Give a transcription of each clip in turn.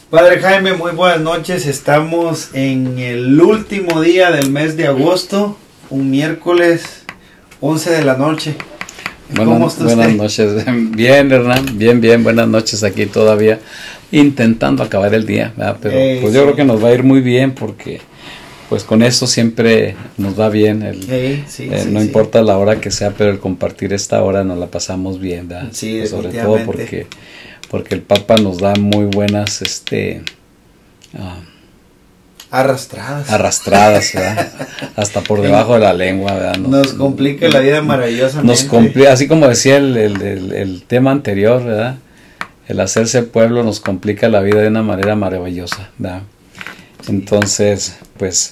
Padre Jaime, muy buenas noches. Estamos en el último día del mes de agosto, un miércoles 11 de la noche. ¿Cómo está usted? Buenas noches. Bien, Hernán. Bien. Buenas noches aquí todavía intentando acabar el día, ¿verdad? Pero pues yo creo que nos va a ir muy bien porque pues con eso siempre nos va bien. No importa la hora que sea, pero el compartir esta hora nos la pasamos bien, ¿verdad? Sí, pues sobre todo porque el Papa nos da muy buenas arrastradas, ¿verdad? Hasta por debajo de la lengua, ¿verdad? Nos complica la vida maravillosamente. Nos complica, así como decía el tema anterior, ¿verdad? El hacerse pueblo nos complica la vida de una manera maravillosa, ¿verdad? Entonces, pues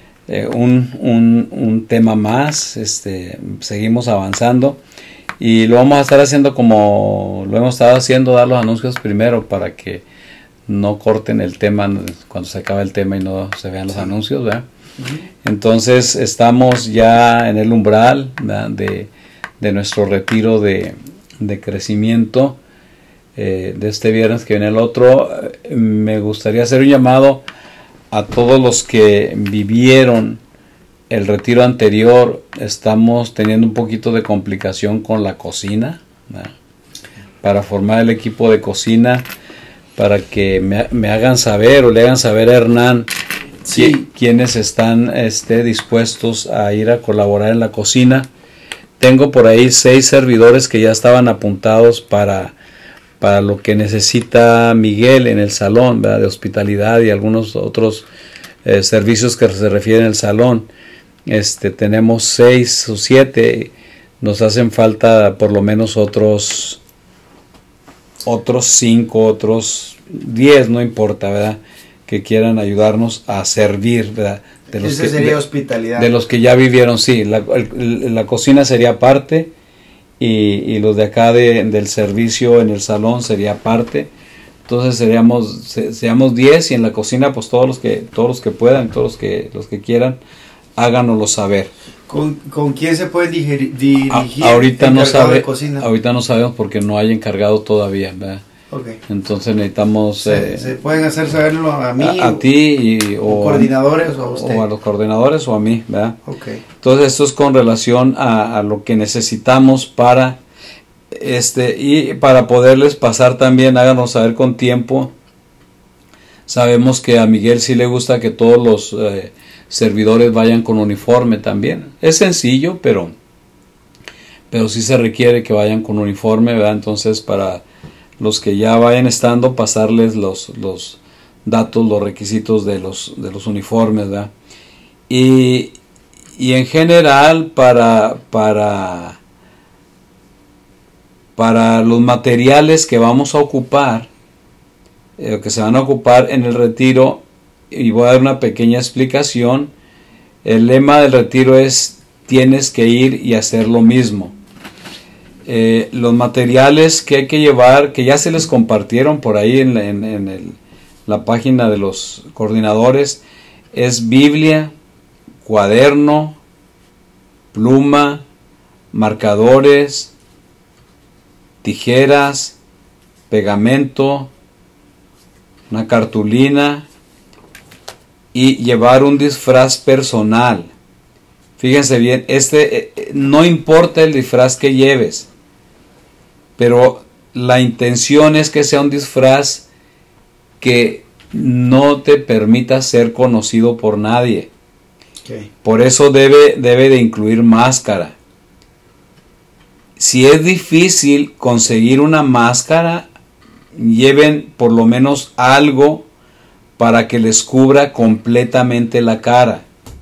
un tema más, seguimos avanzando y lo vamos a estar haciendo como lo hemos estado haciendo, dar los anuncios primero para que no corten el tema cuando se acaba el tema y no se vean los anuncios, ¿verdad? Entonces estamos ya en el umbral, ¿verdad? de nuestro retiro de crecimiento de este viernes que viene el otro. Me gustaría hacer un llamado a todos los que vivieron el retiro anterior. Estamos teniendo un poquito de complicación con la cocina, ¿verdad? Para formar el equipo de cocina, para que me hagan saber o le hagan saber a Hernán quienes están dispuestos a ir a colaborar en la cocina. Tengo por ahí 6 servidores que ya estaban apuntados para lo que necesita Miguel en el salón, ¿verdad? De hospitalidad y algunos otros servicios que se refieren al salón. Tenemos 6 o 7, nos hacen falta por lo menos otros 5, otros 10, no importa, ¿verdad? Que quieran ayudarnos a servir, ¿verdad? Sería hospitalidad. De los que ya vivieron, sí, la cocina sería parte y los de acá del servicio en el salón sería parte. Entonces seríamos 10 y en la cocina pues todos los que puedan, todos los que quieran, háganoslo saber. ¿Con quién se puede dirigir ahorita el no encargado de cocina? Ahorita no sabemos porque no hay encargado todavía, ¿verdad? Okay. Entonces necesitamos... ¿Se pueden hacer saberlo a mí? A ti o coordinadores o a usted. O a los coordinadores o a mí, ¿verdad? Okay. Entonces esto es con relación a lo que necesitamos para... y para poderles pasar también, háganos saber con tiempo. Sabemos que a Miguel sí le gusta que todos los servidores vayan con uniforme también. Es sencillo, pero sí se requiere que vayan con uniforme, ¿verdad? Entonces para los que ya vayan estando, pasarles los datos, los requisitos de los uniformes, ¿verdad? Y en general para los materiales que vamos a ocupar, que se van a ocupar en el retiro, y voy a dar una pequeña explicación. El lema del retiro es: tienes que ir y hacer lo mismo. Los materiales que hay que llevar, que ya se les compartieron por ahí en la página de los coordinadores, es Biblia, cuaderno, pluma, marcadores, tijeras, pegamento, una cartulina y llevar un disfraz personal. Fíjense bien, no importa el disfraz que lleves, pero la intención es que sea un disfraz que no te permita ser conocido por nadie. Okay. Por eso debe de incluir máscara. Si es difícil conseguir una máscara, lleven por lo menos algo para que les cubra completamente la cara.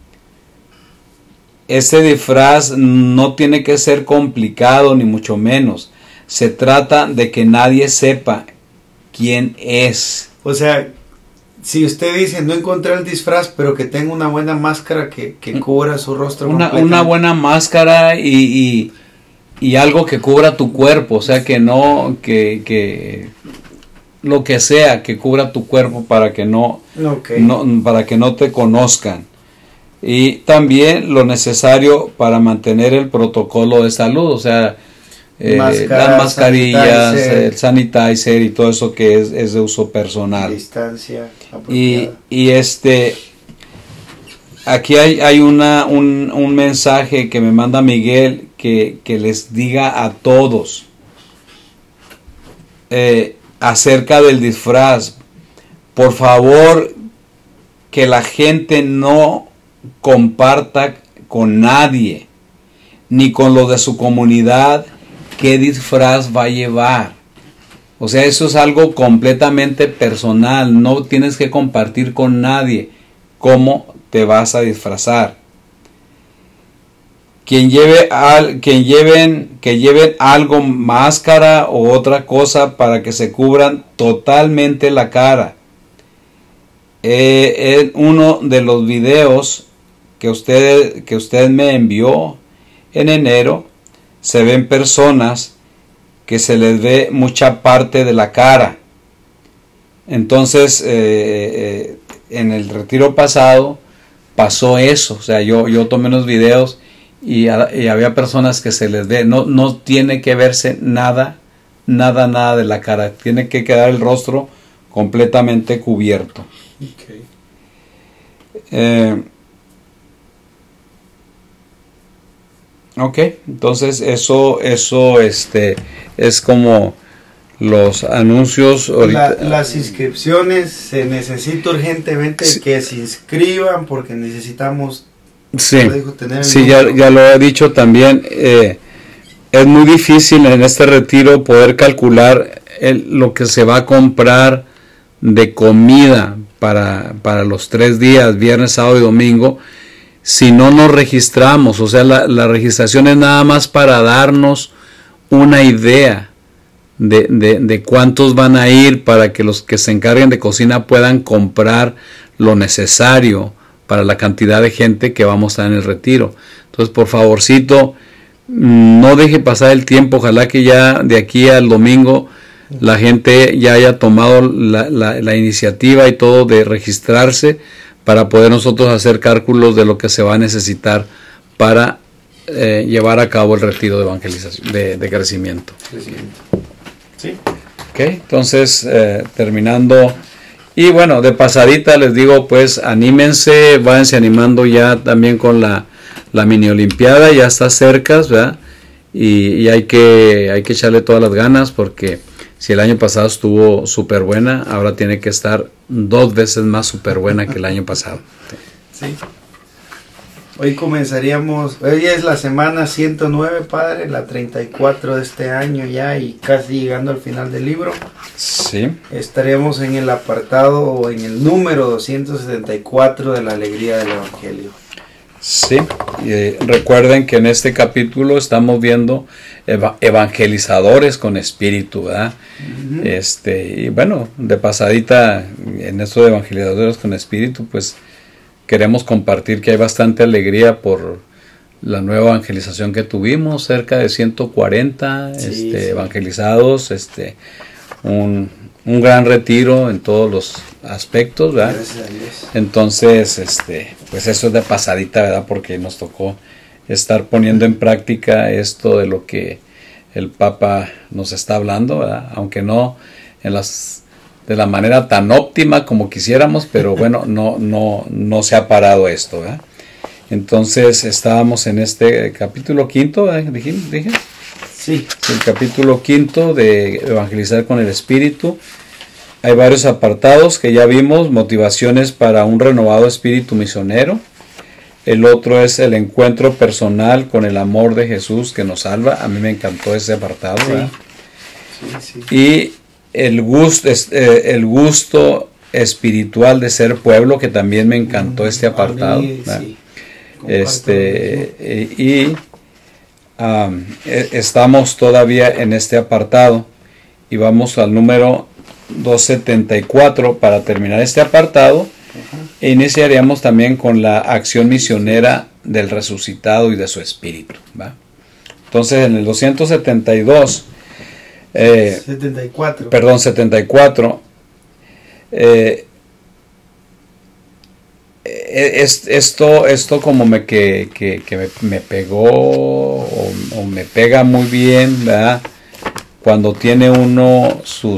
Ese disfraz no tiene que ser complicado ni mucho menos. Se trata de que nadie sepa quién es. O sea, si usted dice no encontré el disfraz, pero que tenga una buena máscara que cubra su rostro. Una buena máscara y algo que cubra tu cuerpo, o sea, que no, que lo que sea que cubra tu cuerpo para que para que no te conozcan. Y también lo necesario para mantener el protocolo de salud, o sea, las mascarillas, el sanitizer y todo eso que es de uso personal. Distancia apropiada. Y aquí hay un mensaje que me manda Miguel que les diga a todos acerca del disfraz. Por favor, que la gente no comparta con nadie, ni con los de su comunidad, qué disfraz va a llevar. O sea, eso es algo completamente personal. No tienes que compartir con nadie cómo te vas a disfrazar. Que lleven algo, máscara o otra cosa para que se cubran totalmente la cara. En uno de los videos que usted me envió en enero, se ven personas que se les ve mucha parte de la cara. Entonces, en el retiro pasado pasó eso. O sea, yo tomé unos videos y había personas que se les ve, no tiene que verse nada de la cara. Tiene que quedar el rostro completamente cubierto. Okay. Ok, entonces eso es como los anuncios ahorita. Las inscripciones, se necesita urgentemente que se inscriban porque necesitamos tener ya lo he dicho también. Es muy difícil en este retiro poder calcular lo que se va a comprar de comida para los 3 días, viernes, sábado y domingo, si no nos registramos. O sea, la registración es nada más para darnos una idea de cuántos van a ir, para que los que se encarguen de cocina puedan comprar lo necesario para la cantidad de gente que vamos a estar en el retiro. Entonces, por favorcito, no deje pasar el tiempo. Ojalá que ya de aquí al domingo la gente ya haya tomado la iniciativa y todo de registrarse, para poder nosotros hacer cálculos de lo que se va a necesitar para llevar a cabo el retiro de evangelización, de crecimiento. Sí. Ok, entonces terminando, y bueno, de pasadita les digo, pues anímense, váyanse animando ya también con la mini olimpiada, ya está cerca, ¿verdad? Y hay que echarle todas las ganas, porque si el año pasado estuvo súper buena, ahora tiene que estar 2 veces más súper buena que el año pasado. Sí. Hoy es la semana 109, padre, la 34 de este año ya, y casi llegando al final del libro. Sí. Estaremos en el apartado o en el número 274 de la alegría del Evangelio. Sí, recuerden que en este capítulo estamos viendo evangelizadores con espíritu, ¿verdad? Uh-huh. Y bueno, de pasadita, en esto de evangelizadores con espíritu, pues queremos compartir que hay bastante alegría por la nueva evangelización que tuvimos, cerca de 140 sí. Evangelizados, un gran retiro en todos los aspectos, ¿verdad? Gracias a Dios. Entonces, pues eso es de pasadita, ¿verdad? Porque nos tocó estar poniendo en práctica esto de lo que el Papa nos está hablando, ¿verdad? Aunque no de la manera tan óptima como quisiéramos, pero bueno, no se ha parado esto, ¿verdad? Entonces estábamos en este capítulo 5, ¿dije? Sí. El capítulo 5 de Evangelizar con el Espíritu. Hay varios apartados que ya vimos: motivaciones para un renovado espíritu misionero. El otro es el encuentro personal con el amor de Jesús que nos salva. A mí me encantó ese apartado, ¿verdad? Sí. Y el gusto espiritual de ser pueblo, que también me encantó este apartado. Sí. Estamos todavía en este apartado y vamos al número 274 para terminar este apartado. Uh-huh. E iniciaríamos también con la acción misionera del resucitado y de su espíritu, ¿va? Entonces en el 272 74 esto como me pegó o me pega muy bien, ¿verdad? Cuando tiene uno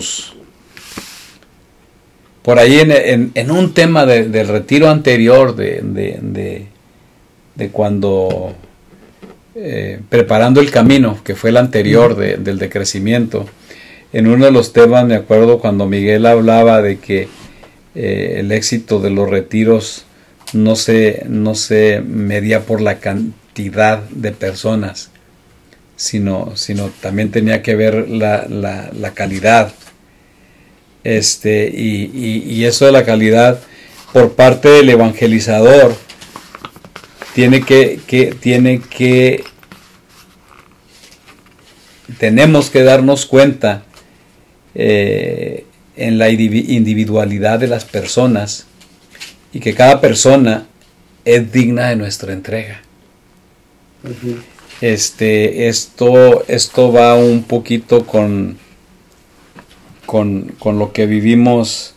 por ahí en un tema del retiro anterior de cuando preparando el camino, que fue el anterior del decrecimiento, en uno de los temas me acuerdo cuando Miguel hablaba de que el éxito de los retiros no se medía por la cantidad de personas, sino también tenía que ver la calidad, y eso de la calidad por parte del evangelizador tenemos que darnos cuenta en la individualidad de las personas, y que cada persona es digna de nuestra entrega. Uh-huh. Esto va un poquito con lo que vivimos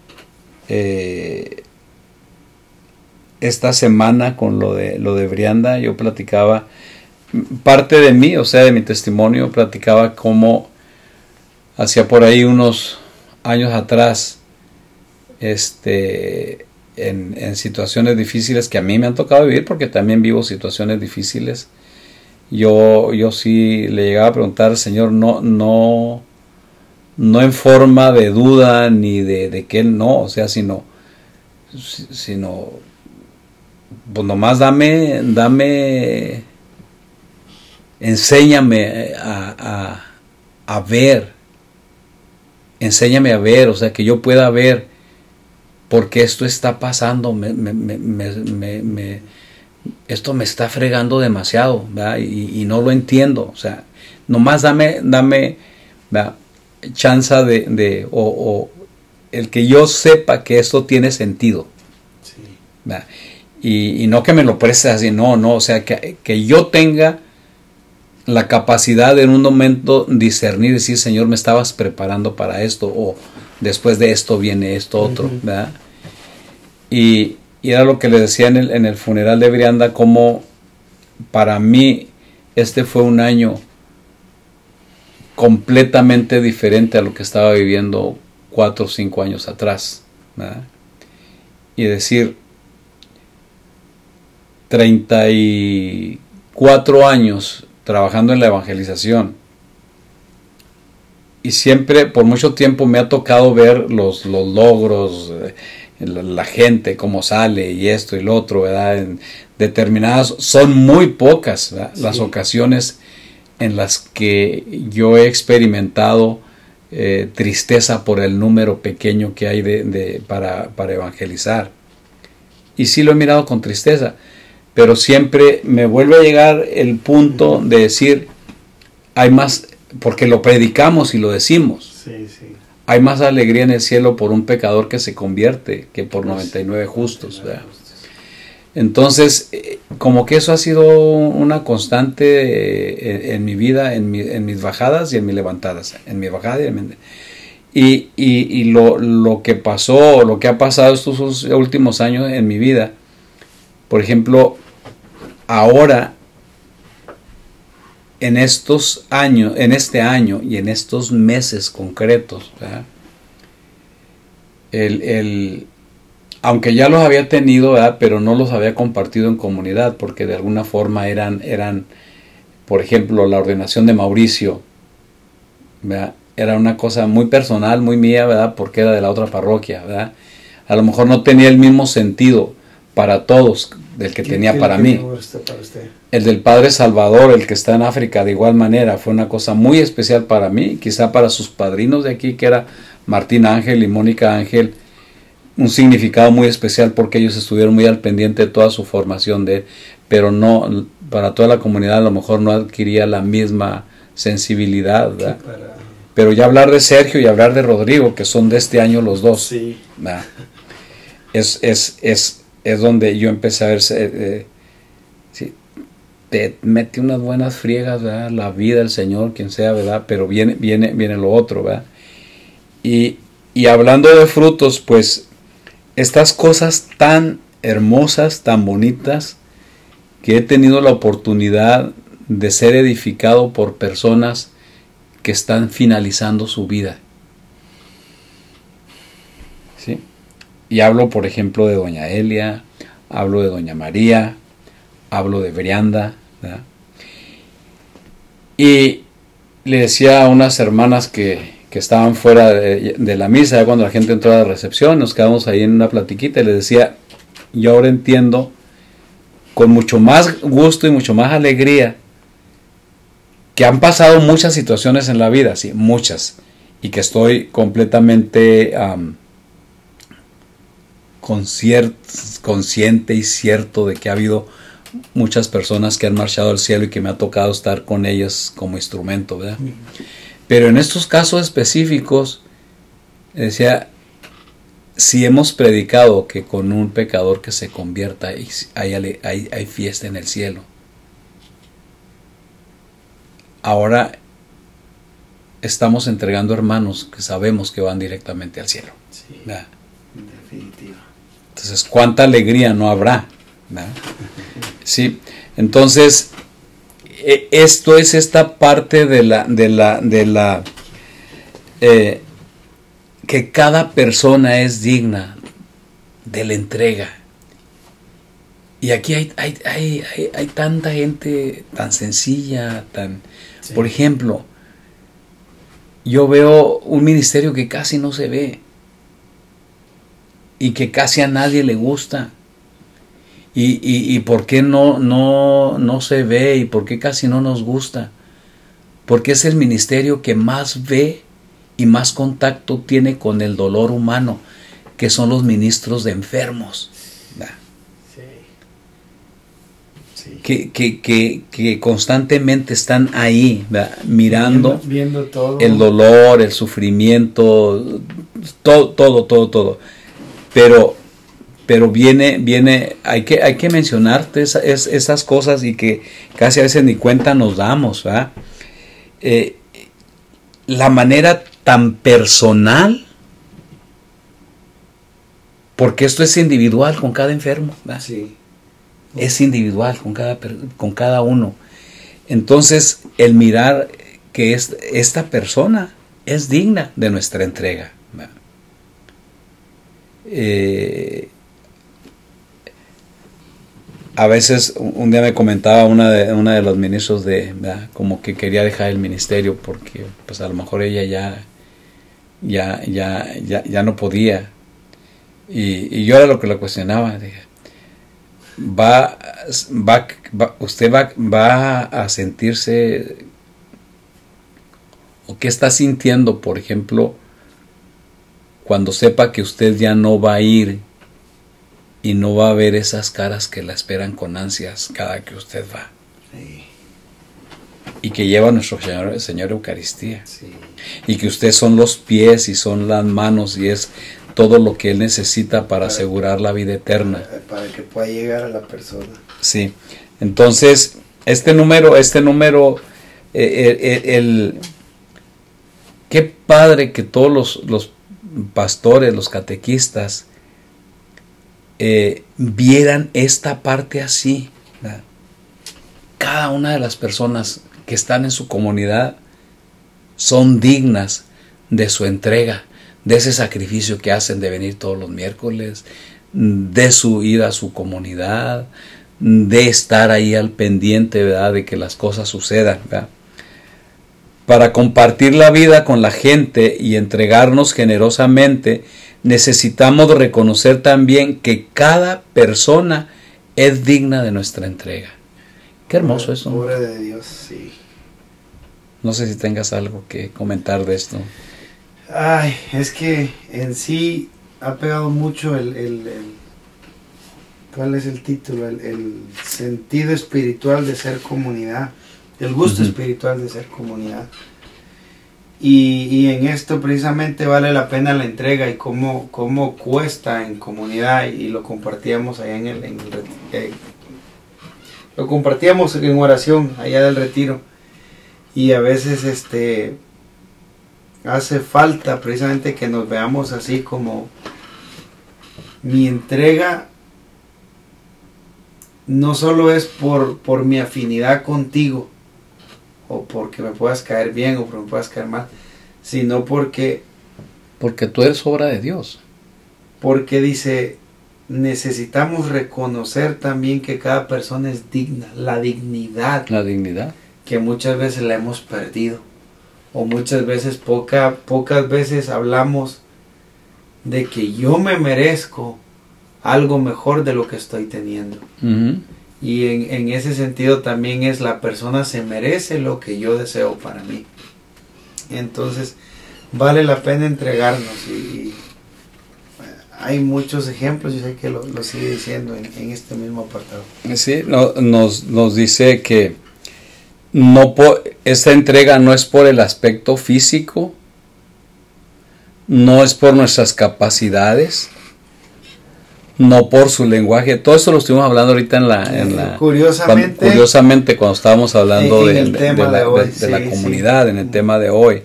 esta semana con lo de Brianda. Yo platicaba parte de mí, o sea, de mi testimonio, platicaba cómo hacía por ahí unos años atrás, en situaciones difíciles que a mí me han tocado vivir, porque también vivo situaciones difíciles, yo sí le llegaba a preguntar al Señor, no en forma de duda ni de que Él no, o sea, sino pues nomás dame, enséñame a ver, enséñame a ver, o sea, que yo pueda ver porque esto está pasando, esto me está fregando demasiado, ¿verdad? Y no lo entiendo, o sea, nomás dame ¿verdad? Chance o el que yo sepa que esto tiene sentido, sí. ¿Verdad? Y no que me lo prestes así, no, o sea, que yo tenga la capacidad de en un momento discernir, decir, Señor, me estabas preparando para esto, o después de esto viene esto otro, uh-huh. ¿Verdad? Y era lo que le decía en el funeral de Brianda, como para mí fue un año completamente diferente a lo que estaba viviendo 4 o 5 años atrás, ¿verdad? Y decir, 34 años trabajando en la evangelización, y siempre por mucho tiempo me ha tocado ver los logros, la gente cómo sale y esto y lo otro, ¿verdad? En determinadas, son muy pocas, ¿verdad? Sí. Las ocasiones en las que yo he experimentado tristeza por el número pequeño que hay para evangelizar, y sí lo he mirado con tristeza, pero siempre me vuelve a llegar el punto de decir, hay más, porque lo predicamos y lo decimos, sí. Hay más alegría en el cielo por un pecador que se convierte que por 99 justos, ¿verdad? Entonces, como que eso ha sido una constante en mi vida, en mis bajadas y en mis levantadas, en mi bajada y lo que pasó, lo que ha pasado estos últimos años en mi vida. Por ejemplo, ahora, en estos años, en este año y en estos meses concretos, ¿verdad? Aunque ya los había tenido, ¿verdad? Pero no los había compartido en comunidad, porque de alguna forma eran, por ejemplo, la ordenación de Mauricio, ¿verdad? Era una cosa muy personal, muy mía, ¿verdad? Porque era de la otra parroquia, ¿verdad? A lo mejor no tenía el mismo sentido para todos del que tenía para mí. Para usted? El del Padre Salvador, el que está en África, de igual manera, fue una cosa muy especial para mí, quizá para sus padrinos de aquí, que era Martín Ángel y Mónica Ángel, un significado muy especial porque ellos estuvieron muy al pendiente de toda su formación pero no, para toda la comunidad a lo mejor no adquiría la misma sensibilidad, ¿verdad? Pero ya hablar de Sergio y hablar de Rodrigo, que son de este año los dos, sí. Es donde yo empecé a ver, sí, te mete unas buenas friegas, ¿verdad? La vida, el Señor, quien sea, ¿verdad? Pero viene lo otro, ¿verdad? Y hablando de frutos, pues estas cosas tan hermosas, tan bonitas, que he tenido la oportunidad de ser edificado por personas que están finalizando su vida. ¿Sí? Y hablo, por ejemplo, de doña Elia, hablo de doña María, hablo de Brianda, ¿verdad? Y le decía a unas hermanas que estaban fuera de la misa, ya cuando la gente entró a la recepción, nos quedamos ahí en una platiquita y les decía, yo ahora entiendo con mucho más gusto y mucho más alegría que han pasado muchas situaciones en la vida, sí, muchas, y que estoy completamente consciente y cierto de que ha habido muchas personas que han marchado al cielo y que me ha tocado estar con ellas como instrumento, ¿verdad? Pero en estos casos específicos, decía, si hemos predicado que con un pecador que se convierta hay fiesta en el cielo, ahora estamos entregando hermanos que sabemos que van directamente al cielo. Sí, ¿verdad? en definitiva. Entonces, ¿cuánta alegría no habrá? ¿verdad? Sí, entonces esto es esta parte que cada persona es digna de la entrega. Y aquí hay tanta gente tan sencilla, sí. Por ejemplo, yo veo un ministerio que casi no se ve y que casi a nadie le gusta. ¿Y por qué no se ve y por qué casi no nos gusta? Porque es el ministerio que más ve y más contacto tiene con el dolor humano, que son los ministros de enfermos. Sí. Que constantemente están ahí, ¿verdad? Mirando viendo todo. El dolor, el sufrimiento, todo. Pero viene, hay que mencionarte esas cosas y que casi a veces ni cuenta nos damos, ¿verdad? La manera tan personal, porque esto es individual con cada enfermo, ¿verdad? Sí. Es individual con cada uno. Entonces, el mirar que esta persona es digna de nuestra entrega, ¿verdad? A veces un día me comentaba una de los ministros ¿verdad? Como que quería dejar el ministerio porque pues a lo mejor ella ya no podía, y yo era lo que la cuestionaba. Dije, usted va a sentirse, o qué está sintiendo, por ejemplo, cuando sepa que usted ya no va a ir y no va a ver esas caras que la esperan con ansias cada que usted va. Sí. Y que lleva a nuestro Señor Eucaristía. Sí. Y que usted son los pies y son las manos y es todo lo que Él necesita para asegurar la vida eterna. Para que pueda llegar a la persona. Sí. Entonces, este número, qué padre que todos los pastores, los catequistas, vieran esta parte así, ¿verdad? Cada una de las personas que están en su comunidad son dignas de su entrega, de ese sacrificio que hacen de venir todos los miércoles, de su ida a su comunidad, de estar ahí al pendiente, ¿verdad? De que las cosas sucedan, ¿verdad? Para compartir la vida con la gente y entregarnos generosamente, necesitamos reconocer también que cada persona es digna de nuestra entrega. Qué hermoso eso. Obra de Dios, sí. No sé si tengas algo que comentar de esto. Ay, es que en sí ha pegado mucho ¿cuál es el título? El sentido espiritual de ser comunidad, el gusto espiritual de ser comunidad. Y en esto precisamente vale la pena la entrega y cómo cuesta en comunidad, y lo compartíamos allá lo compartíamos en oración allá del retiro, y a veces hace falta precisamente que nos veamos así como mi entrega no solo es por mi afinidad contigo, o porque me puedas caer bien o porque me puedas caer mal, sino porque tú eres obra de Dios. Porque dice, necesitamos reconocer también que cada persona es digna, la dignidad que muchas veces la hemos perdido, o muchas veces, pocas veces hablamos de que yo me merezco algo mejor de lo que estoy teniendo. Uh-huh. Y en ese sentido también es, la persona se merece lo que yo deseo para mí. Entonces vale la pena entregarnos, y hay muchos ejemplos, yo sé que lo sigue diciendo en este mismo apartado. Sí, nos dice que esta entrega no es por el aspecto físico, no es por nuestras capacidades, no por su lenguaje. Todo esto lo estuvimos hablando ahorita curiosamente cuando estábamos hablando de la comunidad, en el tema de hoy.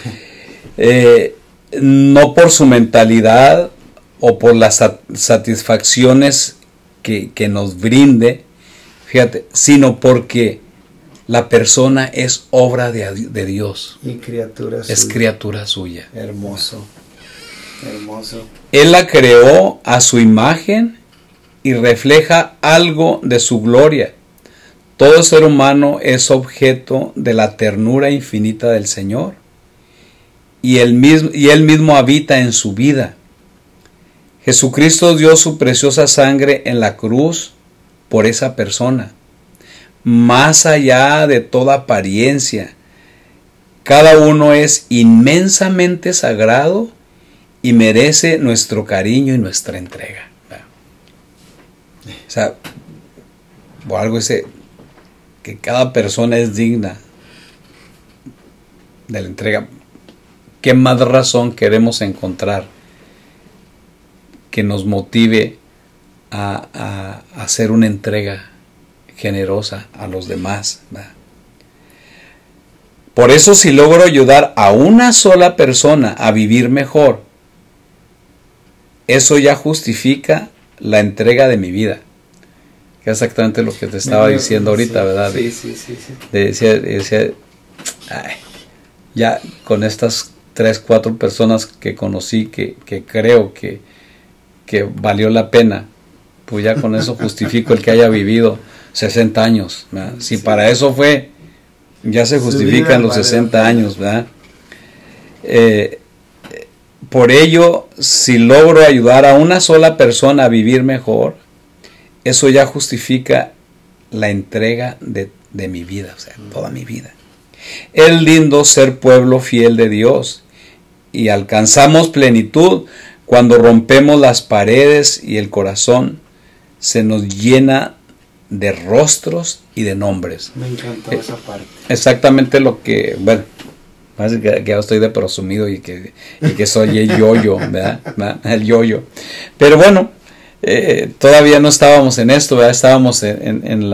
No por su mentalidad o por las satisfacciones que nos brinde, fíjate, sino porque la persona es obra de Dios. Y es criatura suya. Hermoso. Él la creó a su imagen y refleja algo de su gloria. Todo ser humano es objeto de la ternura infinita del Señor, y él mismo habita en su vida. Jesucristo dio su preciosa sangre en la cruz por esa persona. Más allá de toda apariencia, cada uno es inmensamente sagrado y merece nuestro cariño y nuestra entrega. O sea, o algo ese, que cada persona es digna de la entrega. ¿Qué más razón queremos encontrar que nos motive a hacer una entrega generosa a los demás? Por eso, si logro ayudar a una sola persona a vivir mejor, eso ya justifica la entrega de mi vida. Que es exactamente lo que te estaba diciendo ahorita, ¿verdad? Sí. Decía, ya con estas 3-4 personas que conocí, que creo que valió la pena, pues ya con eso justifico el que haya vivido 60 años, ¿verdad? Si para eso fue, ya se justifican los 60 años, ¿verdad? Por ello, si logro ayudar a una sola persona a vivir mejor, eso ya justifica la entrega de mi vida, o sea, toda mi vida. Es lindo ser pueblo fiel de Dios, y alcanzamos plenitud cuando rompemos las paredes y el corazón se nos llena de rostros y de nombres. Me encantó esa parte. Exactamente lo que, bueno, parece que ya estoy de presumido y que soy el yo-yo, ¿verdad? El yo-yo. Pero bueno, todavía no estábamos en esto, ¿verdad? Estábamos en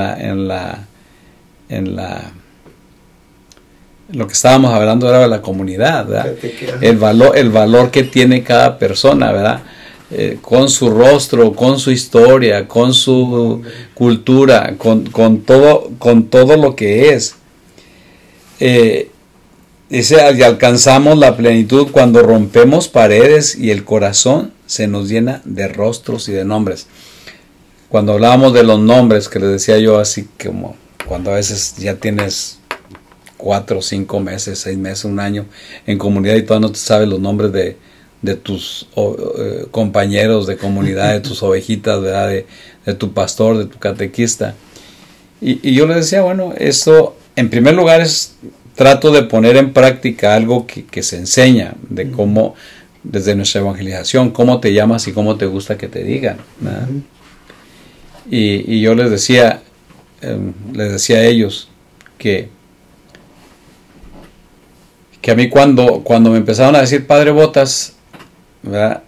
lo que estábamos hablando era de la comunidad, ¿verdad? El valor que tiene cada persona, ¿verdad? Con su rostro, con su historia, con su cultura, con todo lo que es. Dice, y alcanzamos la plenitud cuando rompemos paredes y el corazón se nos llena de rostros y de nombres. Cuando hablábamos de los nombres, que les decía yo, así como cuando a veces ya tienes 4, 5 meses, 6 meses, un año en comunidad y todavía no te sabes los nombres de tus compañeros de comunidad, de tus ovejitas, ¿verdad? De tu pastor, de tu catequista. Y yo le decía, bueno, eso en primer lugar trato de poner en práctica algo que se enseña, de cómo, desde nuestra evangelización, cómo te llamas y cómo te gusta que te digan, ¿verdad? Y yo les decía a ellos que a mí cuando me empezaron a decir Padre Botas, ¿verdad?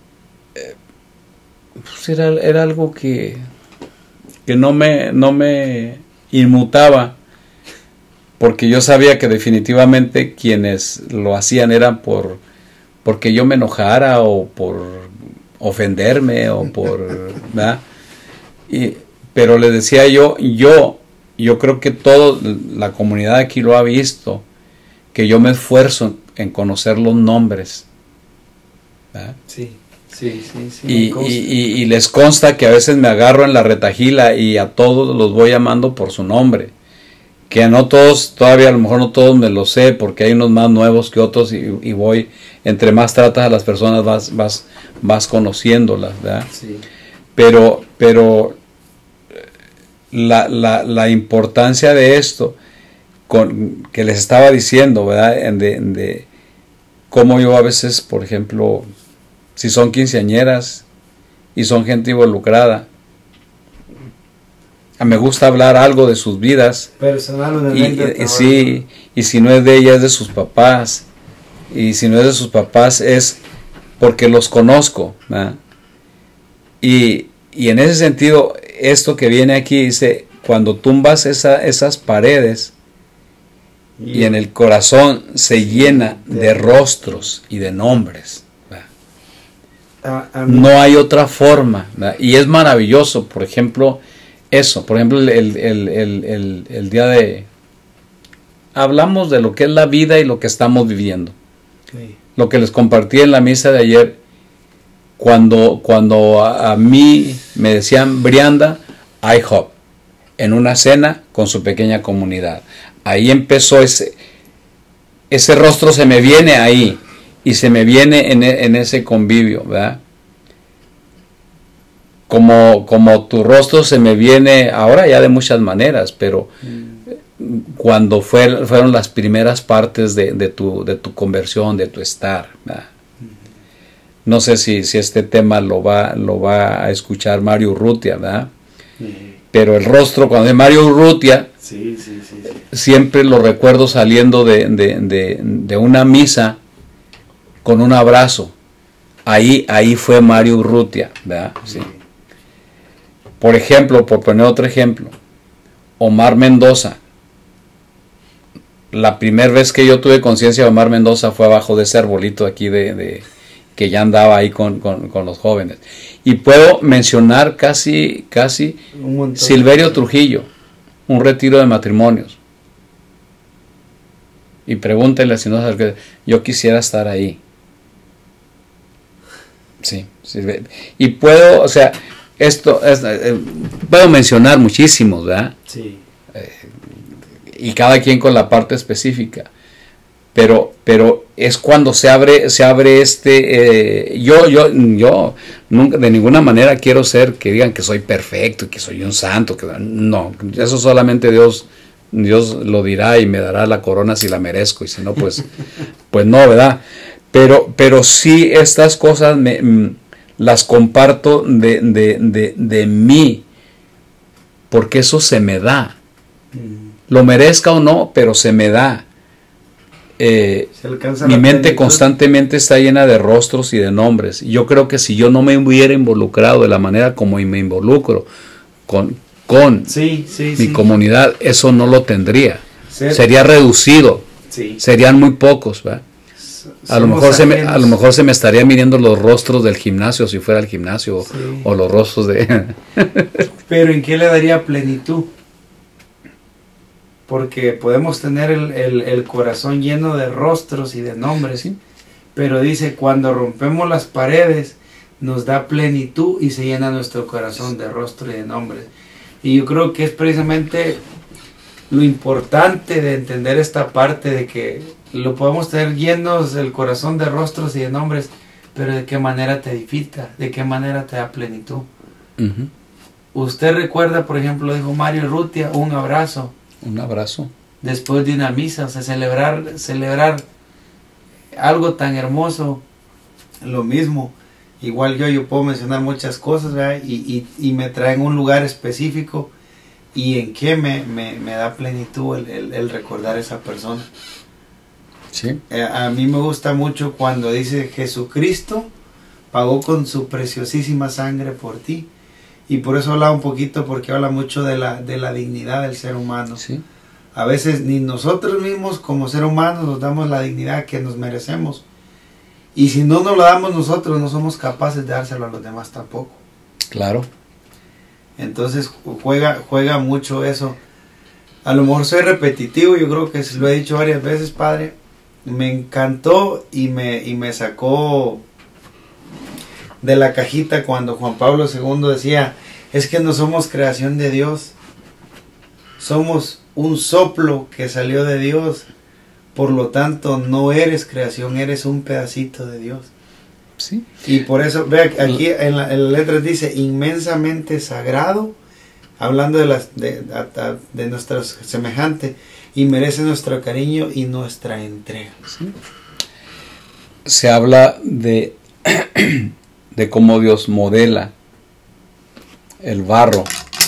Pues era algo que no me inmutaba, porque yo sabía que definitivamente quienes lo hacían eran porque yo me enojara o por ofenderme o por, ¿verdad? Pero le decía yo creo que toda la comunidad aquí lo ha visto, que yo me esfuerzo en conocer los nombres. ¿Verdad? Sí. Sí, Y les consta que a veces me agarro en la retajila y a todos los voy llamando por su nombre. Que a no todos, todavía a lo mejor no todos me lo sé, porque hay unos más nuevos que otros y voy, entre más tratas a las personas vas conociéndolas, ¿verdad? Sí. Pero la importancia de esto, que les estaba diciendo, ¿verdad? De cómo yo a veces, por ejemplo, si son quinceañeras y son gente involucrada, me gusta hablar algo de sus vidas. Personal, sí, y si no es de ella, es de sus papás. Y si no es de sus papás, es porque los conozco, ¿verdad? Y en ese sentido, esto que viene aquí dice, cuando tumbas esas paredes y en el corazón se llena de rostros y de nombres. No hay otra forma, ¿verdad? Y es maravilloso, por ejemplo, eso, por ejemplo, el día de... Hablamos de lo que es la vida y lo que estamos viviendo. Sí. Lo que les compartí en la misa de ayer, cuando a mí me decían Brianda, IHOP, en una cena con su pequeña comunidad. Ahí empezó ese rostro, se me viene ahí. Y se me viene en ese convivio, ¿verdad? Como tu rostro se me viene ahora ya de muchas maneras, pero cuando fueron las primeras partes de tu conversión, de tu estar, ¿verdad? No sé si este tema lo va a escuchar Mario Urrutia, ¿verdad? Pero el rostro, cuando es Mario Urrutia, sí. siempre lo recuerdo saliendo de una misa con un abrazo. Ahí fue Mario Urrutia, ¿verdad? Sí. Por ejemplo, por poner otro ejemplo, Omar Mendoza. La primera vez que yo tuve conciencia de Omar Mendoza fue abajo de ese arbolito aquí que ya andaba ahí con los jóvenes. Y puedo mencionar casi Silverio Trujillo, un retiro de matrimonios. Y pregúntenle si no sabe que yo quisiera estar ahí. Sí. Y puedo, o sea, puedo mencionar muchísimos, ¿verdad? Sí. Y cada quien con la parte específica. Pero es cuando se abre yo nunca de ninguna manera quiero ser que digan que soy perfecto y que soy un santo, no, eso solamente Dios lo dirá y me dará la corona si la merezco, y si no pues no, ¿verdad? Pero sí, estas cosas las comparto de mí, porque eso se me da, lo merezca o no, pero se me da. Mi mente constantemente está llena de rostros y de nombres. Yo creo que si yo no me hubiera involucrado de la manera como me involucro con mi comunidad, eso no lo tendría. Sería reducido. Sí. Serían muy pocos, ¿verdad? A lo mejor se me estaría midiendo los rostros del gimnasio si fuera el gimnasio, sí. O los rostros de... Pero ¿en qué le daría plenitud? Porque podemos tener el corazón lleno de rostros y de nombres, ¿sí? Pero dice, cuando rompemos las paredes, nos da plenitud y se llena nuestro corazón de rostros y de nombres. Y yo creo que es precisamente lo importante de entender esta parte de que lo podemos tener llenos el corazón de rostros y de nombres, pero de qué manera te edifica, de qué manera te da plenitud. Usted recuerda, por ejemplo, dijo Mario Urrutia, un abrazo. Un abrazo. Después de una misa, o sea, celebrar algo tan hermoso, lo mismo. Igual yo puedo mencionar muchas cosas, ¿verdad? Y me traen un lugar específico y en qué me da plenitud el recordar a esa persona. Sí. A mí me gusta mucho cuando dice Jesucristo pagó con su preciosísima sangre por ti. Y por eso habla un poquito, porque habla mucho de la dignidad del ser humano. Sí. A veces ni nosotros mismos como ser humanos nos damos la dignidad que nos merecemos. Y si no nos la damos nosotros, no somos capaces de dárselo a los demás tampoco. Claro. Entonces juega mucho eso. A lo mejor soy repetitivo, yo creo que lo he dicho varias veces, Padre. Me encantó y me sacó de la cajita cuando Juan Pablo II decía, es que no somos creación de Dios, somos un soplo que salió de Dios, por lo tanto no eres creación, eres un pedacito de Dios. Sí. Y por eso, vea, aquí en la letra dice, inmensamente sagrado, hablando de nuestros semejantes, y merece nuestro cariño y nuestra entrega. Sí. Se habla de cómo Dios modela el barro,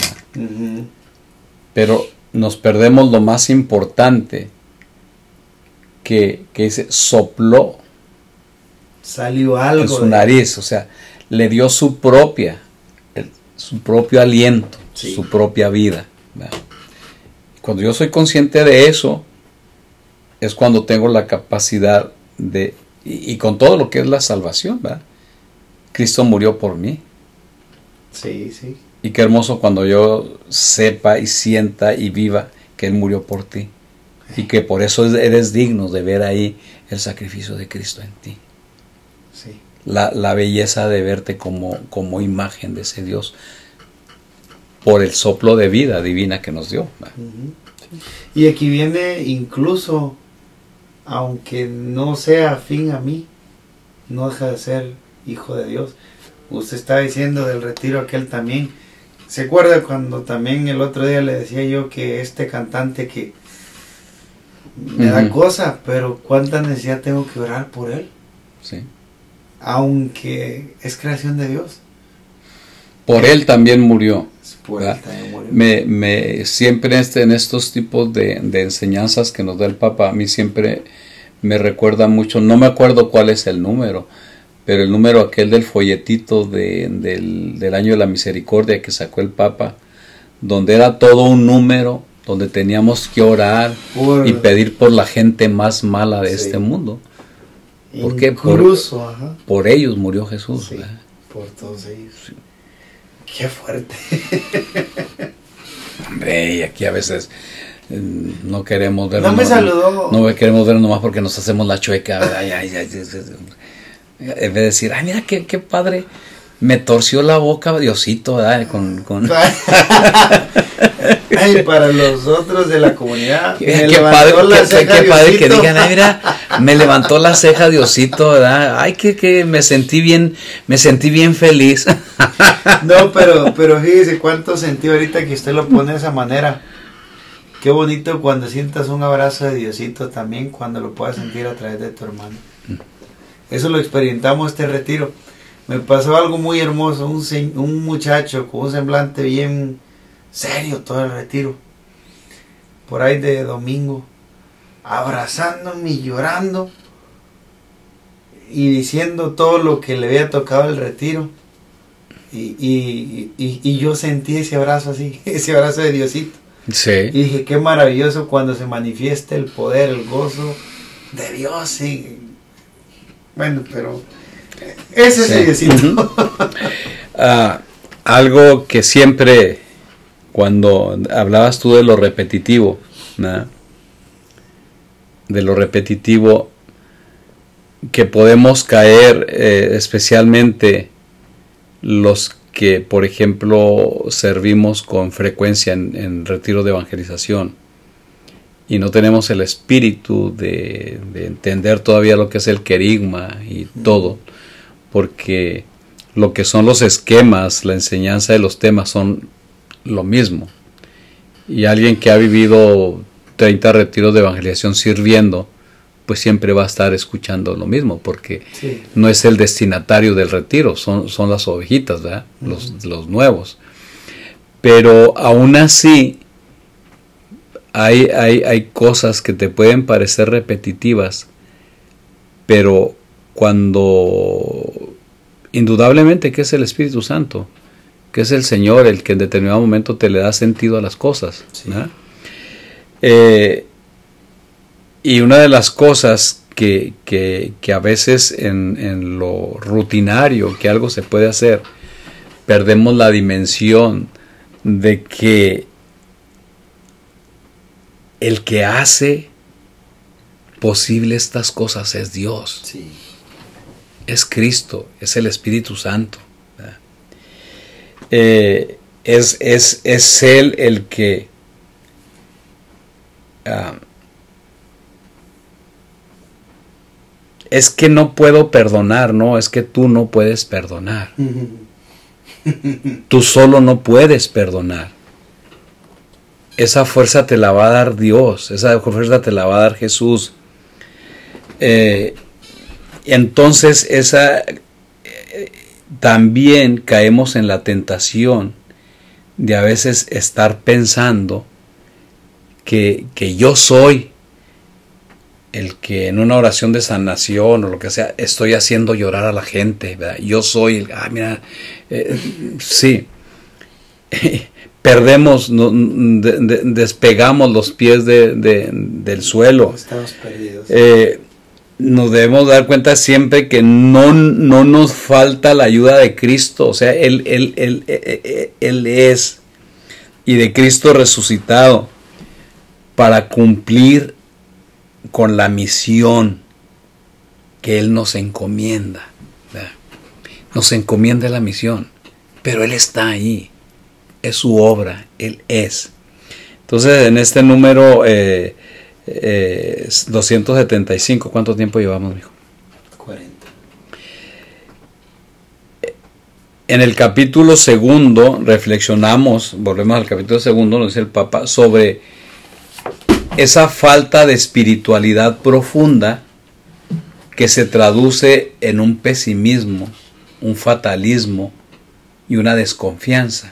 pero nos perdemos lo más importante, que dice sopló, salió algo en su nariz, o sea, le dio su propio aliento, sí, su propia vida, ¿verdad? Cuando yo soy consciente de eso, es cuando tengo la capacidad de, y con todo lo que es la salvación, ¿verdad? Cristo murió por mí. Sí, sí. Y qué hermoso cuando yo sepa y sienta y viva que Él murió por ti. Y que por eso eres digno de ver ahí el sacrificio de Cristo en ti. Sí. La belleza de verte como imagen de ese Dios, por el soplo de vida divina que nos dio. Sí. Y aquí viene incluso, aunque no sea afín a mí, no deja de ser hijo de Dios. Usted está diciendo del retiro aquel también. ¿Se acuerda cuando también el otro día le decía yo que este cantante que me da cosa, pero cuánta necesidad tengo que orar por él? Sí. Aunque es creación de Dios. Por él también murió. Por él también murió. Siempre en estos tipos de enseñanzas que nos da el Papa, a mí siempre me recuerda mucho, no me acuerdo cuál es el número, pero el número aquel del folletito del año de la misericordia que sacó el Papa, donde era todo un número, donde teníamos que orar y pedir por la gente más mala de este mundo. ¿Por qué? Por ellos murió Jesús. Sí, por todos ellos. Sí. Qué fuerte. Hombre, y aquí a veces no queremos ver. No me saludó. No queremos ver nomás porque nos hacemos la chueca, ¿verdad? En vez de decir, ay, mira qué padre, me torció la boca Diosito, ¿verdad? Ay, para los otros de la comunidad. Qué padre que digan, ay, mira, me levantó la ceja Diosito, ¿verdad? Ay, que me sentí bien feliz. No, pero fíjese cuánto sentí ahorita que usted lo pone de esa manera. Qué bonito cuando sientas un abrazo de Diosito también, cuando lo puedas sentir a través de tu hermano. Eso lo experimentamos este retiro. Me pasó algo muy hermoso, un muchacho con un semblante bien serio todo el retiro, por ahí de domingo, abrazándome y llorando y diciendo todo lo que le había tocado el retiro, y yo sentí ese abrazo así, ese abrazo de Diosito. Sí. Y dije, qué maravilloso cuando se manifiesta el poder, el gozo de Dios. Y bueno, pero ese es el Diosito. Algo que siempre, cuando hablabas tú de lo repetitivo, ¿no? De lo repetitivo que podemos caer, especialmente los que, por ejemplo, servimos con frecuencia en retiro de evangelización y no tenemos el espíritu de entender todavía lo que es el querigma y todo, porque lo que son los esquemas, la enseñanza de los temas son lo mismo. Y alguien que ha vivido 30 retiros de evangelización sirviendo, pues siempre va a estar escuchando lo mismo, porque sí, no es el destinatario del retiro, son las ovejitas, ¿verdad? Los nuevos. Pero aún así hay cosas que te pueden parecer repetitivas, pero cuando indudablemente que es el Espíritu Santo, que es el Señor el que en determinado momento te le da sentido a las cosas, sí. Y una de las cosas que a veces en lo rutinario que algo se puede hacer, perdemos la dimensión de que el que hace posible estas cosas es Dios. Sí. Es Cristo, es el Espíritu Santo. Es Él el que es que no puedo perdonar, no, es que tú no puedes perdonar. Tú solo no puedes perdonar. Esa fuerza te la va a dar Dios, esa fuerza te la va a dar Jesús. Entonces también caemos en la tentación de a veces estar pensando que yo soy el que en una oración de sanación o lo que sea estoy haciendo llorar a la gente, ¿verdad? Yo soy el, sí, perdemos, despegamos los pies del suelo. Estamos perdidos. Nos debemos dar cuenta siempre que no nos falta la ayuda de Cristo, o sea, Él es, y de Cristo resucitado, para cumplir con la misión que Él nos encomienda, ¿verdad? Nos encomienda la misión, pero Él está ahí, es su obra, Él es. Entonces en este número 275, ¿cuánto tiempo llevamos, mijo? 40. En el capítulo 2 reflexionamos, volvemos al capítulo 2, nos dice el Papa, sobre esa falta de espiritualidad profunda que se traduce en un pesimismo, un fatalismo y una desconfianza.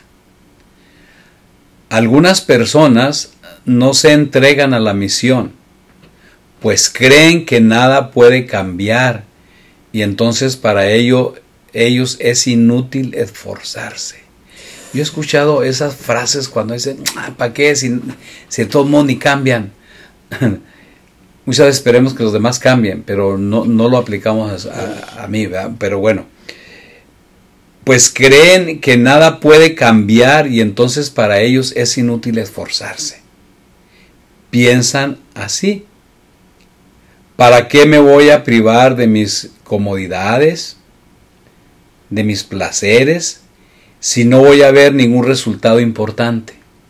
Algunas personas no se entregan a la misión, pues creen que nada puede cambiar y entonces para ellos es inútil esforzarse. Yo he escuchado esas frases cuando dicen, ¿para qué? Si de todos modos ni cambian. Muchas veces esperemos que los demás cambien, pero no lo aplicamos a mí, ¿verdad? Pero bueno, pues creen que nada puede cambiar y entonces para ellos es inútil esforzarse. Piensan así. ¿Para qué me voy a privar de mis comodidades, de mis placeres, si no voy a ver ningún resultado importante?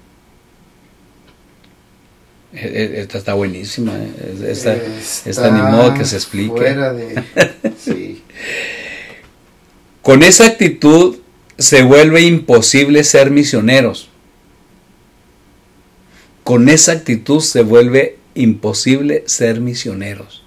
Esta está buenísima, esta ni modo que se explique. Sí. Con esa actitud se vuelve imposible ser misioneros. Con esa actitud se vuelve imposible ser misioneros.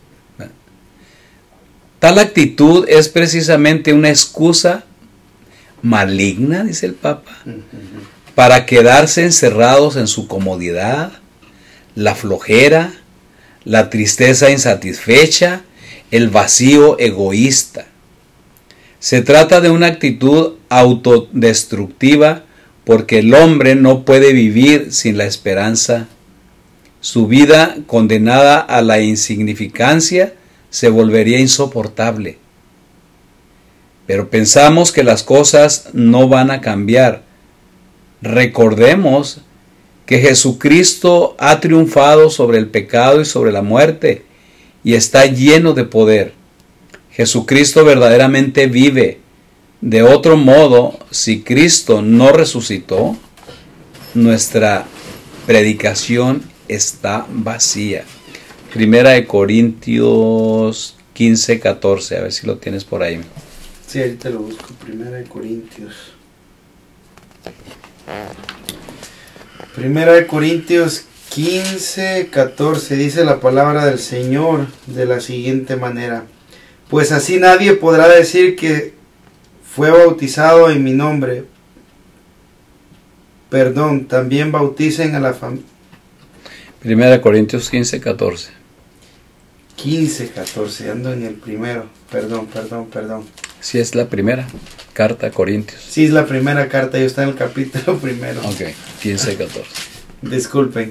Tal actitud es precisamente una excusa maligna, dice el Papa, para quedarse encerrados en su comodidad, la flojera, la tristeza insatisfecha, el vacío egoísta. Se trata de una actitud autodestructiva porque el hombre no puede vivir sin la esperanza. Su vida, condenada a la insignificancia, se volvería insoportable. Pero pensamos que las cosas no van a cambiar. Recordemos que Jesucristo ha triunfado sobre el pecado y sobre la muerte y está lleno de poder. Jesucristo verdaderamente vive. De otro modo, si Cristo no resucitó, nuestra predicación está vacía. Primera de Corintios 15, 14, a ver si lo tienes por ahí. Sí, ahorita lo busco. Primera de Corintios. Primera de Corintios 15, 14, dice la palabra del Señor de la siguiente manera. Pues así nadie podrá decir que fue bautizado en mi nombre. Perdón, también bauticen a la familia. Primera de Corintios 15, 14. 15, 14, ando en el primero. Perdón. Sí, es la primera carta a Corintios. Sí, es la primera carta, yo está en el capítulo primero. Ok, 15, 14. Disculpen.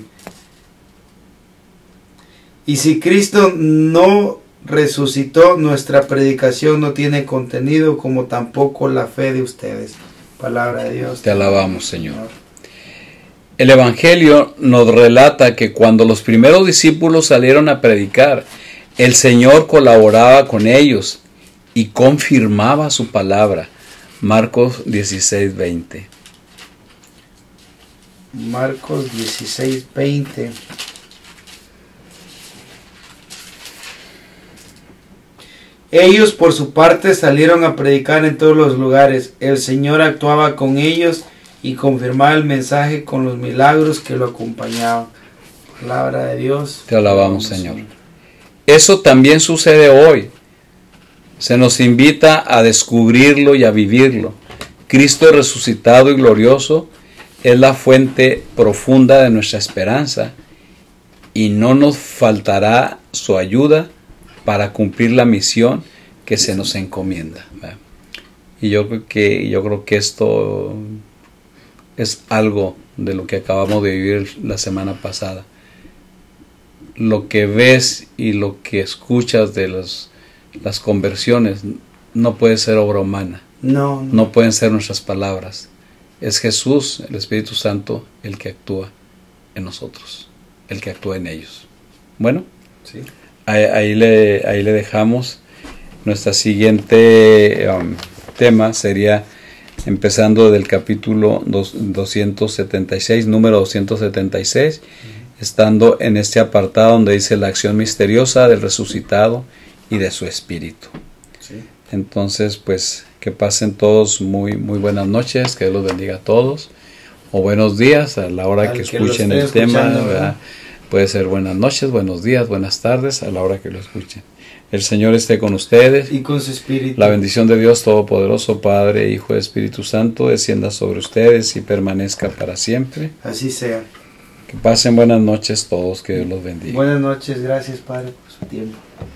Y si Cristo no resucitó, nuestra predicación no tiene contenido, como tampoco la fe de ustedes. Palabra de Dios. Te alabamos, Señor. El Evangelio nos relata que cuando los primeros discípulos salieron a predicar, el Señor colaboraba con ellos y confirmaba su palabra. Marcos 16:20. Marcos 16:20. Ellos por su parte salieron a predicar en todos los lugares. El Señor actuaba con ellos y confirmaba el mensaje con los milagros que lo acompañaban. Palabra de Dios. Te alabamos, Señor. Eso también sucede hoy. Se nos invita a descubrirlo y a vivirlo. Cristo resucitado y glorioso es la fuente profunda de nuestra esperanza y no nos faltará su ayuda para cumplir la misión que se nos encomienda. Y yo creo que esto es algo de lo que acabamos de vivir la semana pasada. Lo que ves y lo que escuchas de las conversiones no puede ser obra humana. No pueden ser nuestras palabras. Es Jesús, el Espíritu Santo, el que actúa en nosotros, el que actúa en ellos. Bueno, sí. Ahí le dejamos. Nuestra siguiente tema sería empezando del capítulo 276, número 276, estando en este apartado donde dice la acción misteriosa del resucitado y de su espíritu. Sí. Entonces, pues, que pasen todos muy buenas noches, que Dios los bendiga a todos, o buenos días a la hora que escuchen el tema, ¿verdad? Puede ser buenas noches, buenos días, buenas tardes a la hora que lo escuchen. El Señor esté con ustedes y con su espíritu. La bendición de Dios Todopoderoso, Padre, Hijo y Espíritu Santo, descienda sobre ustedes y permanezca para siempre. Así sea. Que pasen buenas noches todos, que Dios los bendiga. Buenas noches, gracias Padre por su tiempo.